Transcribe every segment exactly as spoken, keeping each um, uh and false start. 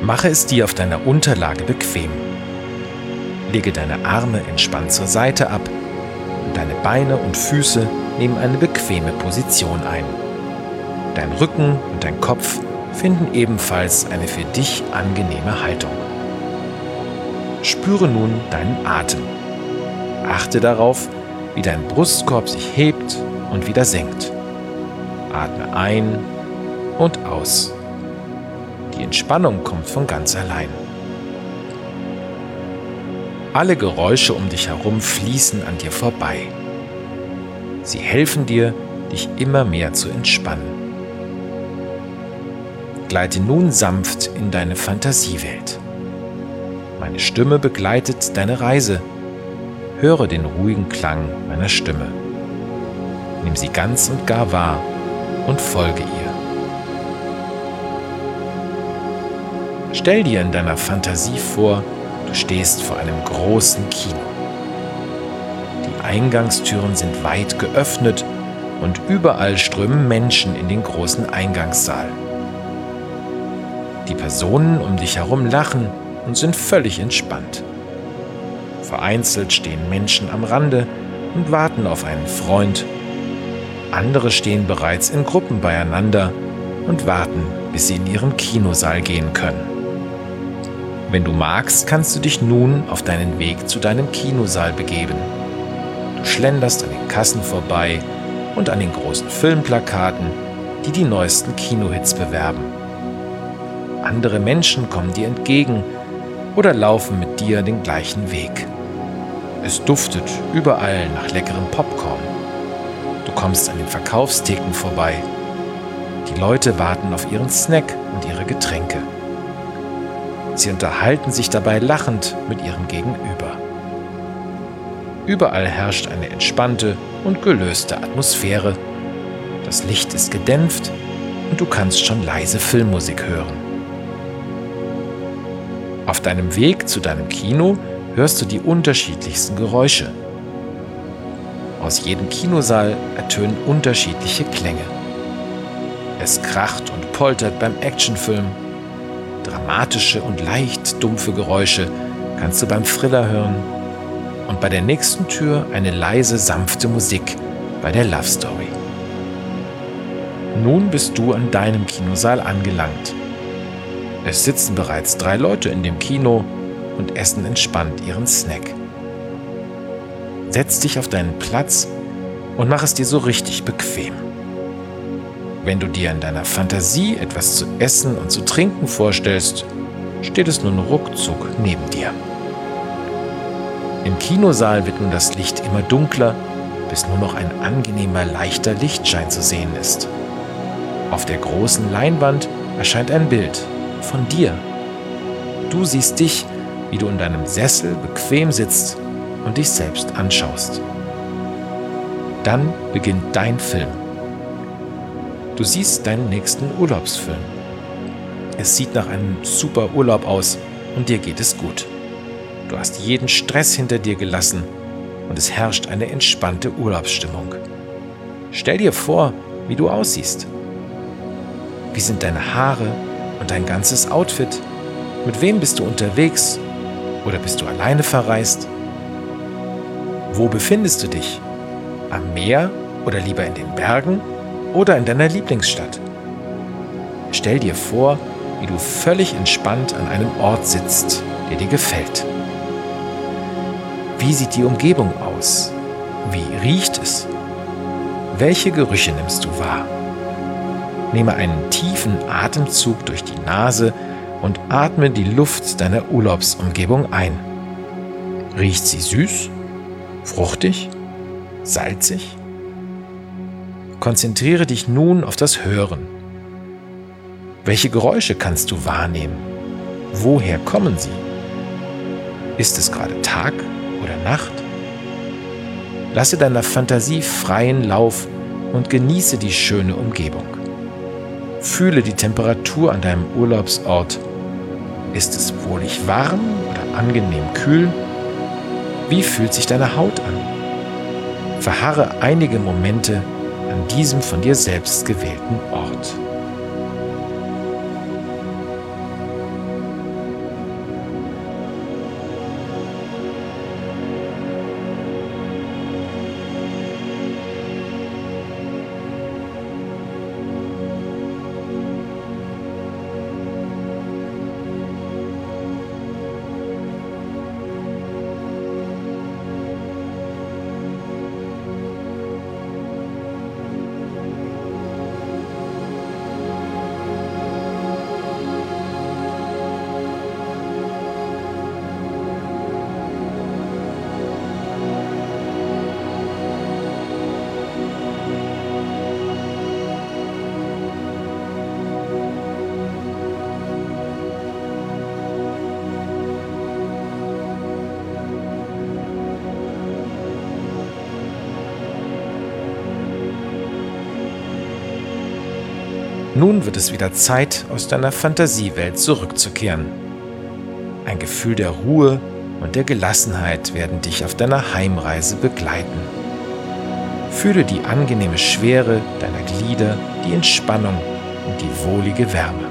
Mache es dir auf deiner Unterlage bequem. Lege deine Arme entspannt zur Seite ab und deine Beine und Füße nehmen eine bequeme Position ein. Dein Rücken und dein Kopf finden ebenfalls eine für dich angenehme Haltung. Spüre nun deinen Atem. Achte darauf, wie dein Brustkorb sich hebt und wieder senkt. Atme ein und aus. Die Entspannung kommt von ganz allein. Alle Geräusche um dich herum fließen an dir vorbei. Sie helfen dir, dich immer mehr zu entspannen. Gleite nun sanft in deine Fantasiewelt. Meine Stimme begleitet deine Reise. Höre den ruhigen Klang meiner Stimme. Nimm sie ganz und gar wahr und folge ihr. Stell dir in deiner Fantasie vor, du stehst vor einem großen Kino. Die Eingangstüren sind weit geöffnet und überall strömen Menschen in den großen Eingangssaal. Die Personen um dich herum lachen und sind völlig entspannt. Vereinzelt stehen Menschen am Rande und warten auf einen Freund. Andere stehen bereits in Gruppen beieinander und warten, bis sie in ihren Kinosaal gehen können. Wenn du magst, kannst du dich nun auf deinen Weg zu deinem Kinosaal begeben. Du schlenderst an den Kassen vorbei und an den großen Filmplakaten, die die neuesten Kinohits bewerben. Andere Menschen kommen dir entgegen oder laufen mit dir den gleichen Weg. Es duftet überall nach leckerem Popcorn. Du kommst an den Verkaufstheken vorbei. Die Leute warten auf ihren Snack und ihre Getränke. Sie unterhalten sich dabei lachend mit ihrem Gegenüber. Überall herrscht eine entspannte und gelöste Atmosphäre. Das Licht ist gedämpft und du kannst schon leise Filmmusik hören. Auf deinem Weg zu deinem Kino hörst du die unterschiedlichsten Geräusche. Aus jedem Kinosaal ertönen unterschiedliche Klänge. Es kracht und poltert beim Actionfilm. Dramatische und leicht dumpfe Geräusche kannst du beim Thriller hören. Und bei der nächsten Tür eine leise, sanfte Musik bei der Love Story. Nun bist du an deinem Kinosaal angelangt. Es sitzen bereits drei Leute in dem Kino und essen entspannt ihren Snack. Setz dich auf deinen Platz und mach es dir so richtig bequem. Wenn du dir in deiner Fantasie etwas zu essen und zu trinken vorstellst, steht es nun ruckzuck neben dir. Im Kinosaal wird nun das Licht immer dunkler, bis nur noch ein angenehmer, leichter Lichtschein zu sehen ist. Auf der großen Leinwand erscheint ein Bild von dir. Du siehst dich, wie du in deinem Sessel bequem sitzt und dich selbst anschaust. Dann beginnt dein Film. Du siehst deinen nächsten Urlaubsfilm. Es sieht nach einem super Urlaub aus und dir geht es gut. Du hast jeden Stress hinter dir gelassen und es herrscht eine entspannte Urlaubsstimmung. Stell dir vor, wie du aussiehst. Wie sind deine Haare und dein ganzes Outfit? Mit wem bist du unterwegs? Oder bist du alleine verreist? Wo befindest du dich? Am Meer oder lieber in den Bergen oder in deiner Lieblingsstadt? Stell dir vor, wie du völlig entspannt an einem Ort sitzt, der dir gefällt. Wie sieht die Umgebung aus? Wie riecht es? Welche Gerüche nimmst du wahr? Nehme einen tiefen Atemzug durch die Nase und atme die Luft deiner Urlaubsumgebung ein. Riecht sie süß, fruchtig, salzig? Konzentriere dich nun auf das Hören. Welche Geräusche kannst du wahrnehmen? Woher kommen sie? Ist es gerade Tag oder Nacht? Lasse deiner Fantasie freien Lauf und genieße die schöne Umgebung. Fühle die Temperatur an deinem Urlaubsort. Ist es wohlig warm oder angenehm kühl? Wie fühlt sich deine Haut an? Verharre einige Momente an diesem von dir selbst gewählten Ort. Nun wird es wieder Zeit, aus deiner Fantasiewelt zurückzukehren. Ein Gefühl der Ruhe und der Gelassenheit werden dich auf deiner Heimreise begleiten. Fühle die angenehme Schwere deiner Glieder, die Entspannung und die wohlige Wärme.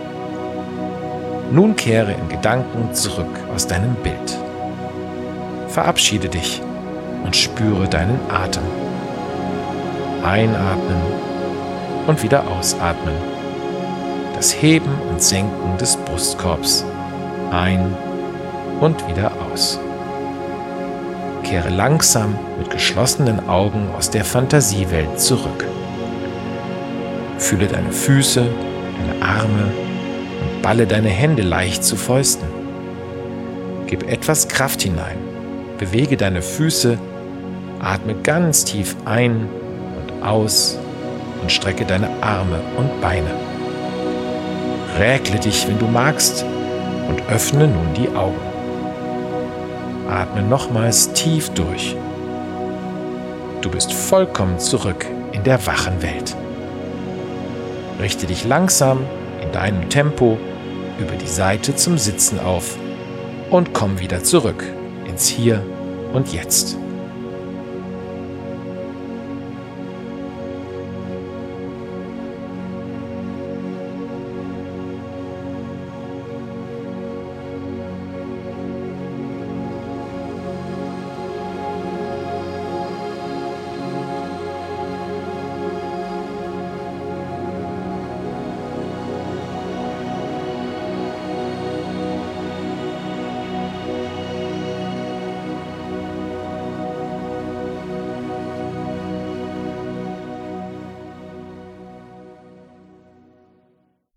Nun kehre in Gedanken zurück aus deinem Bild. Verabschiede dich und spüre deinen Atem. Einatmen und wieder ausatmen. Das Heben und Senken des Brustkorbs. Ein und wieder aus. Kehre langsam mit geschlossenen Augen aus der Fantasiewelt zurück. Fühle deine Füße, deine Arme und balle deine Hände leicht zu Fäusten. Gib etwas Kraft hinein, bewege deine Füße, atme ganz tief ein und aus und strecke deine Arme und Beine. Räkle dich, wenn du magst, und öffne nun die Augen. Atme nochmals tief durch. Du bist vollkommen zurück in der wachen Welt. Richte dich langsam in deinem Tempo über die Seite zum Sitzen auf und komm wieder zurück ins Hier und Jetzt.